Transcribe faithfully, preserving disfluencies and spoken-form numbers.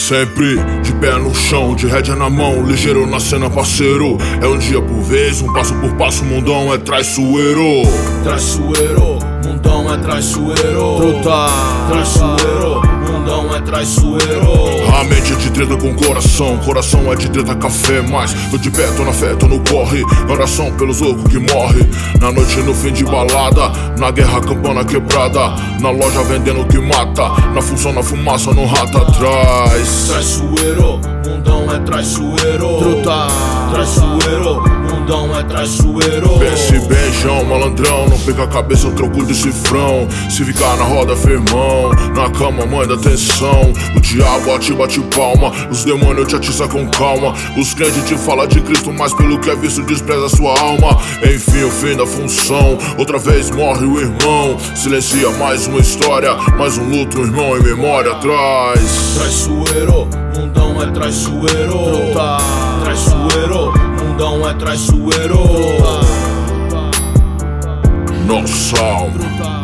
Sempre de pé no chão, de rédea na mão, ligeiro na cena, parceiro. É um dia por vez, um passo por passo, o mundão é traiçoeiro. Traiçoeiro, mundão é traiçoeiro. Truta, Traiçoeiro, mundão é traiçoeiro. A mente é de treta com coração, coração é de treta café. Mas tô de pé, tô na fé, tô no corre. Oração pelos loucos que morrem. Na noite, no fim de balada, na guerra, campana quebrada. Na loja vendendo o que mata, na função, na fumaça, no rato atrás. Traiçoeiro, mundão é traiçoeiro. truta, Traiçoeiro, mundão é traiçoeiro. Pense bem, João, malandrão, não perca a cabeça, eu troco de cifrão. Se ficar na roda, firmão, na cama, mãe da atenção. O diabo ate, bate palma, os demônios te atiçam com calma. Os crentes te falam de Cristo, mas pelo que é visto despreza sua alma. Enfim, o fim da função, outra vez morre o irmão. Silencia mais uma história, mais um luto, um irmão em memória atrás. Traiçoeiro, mundão é traiçoeiro. truta, Traiçoeiro, mundão é traiçoeiro. Nossa alma. truta.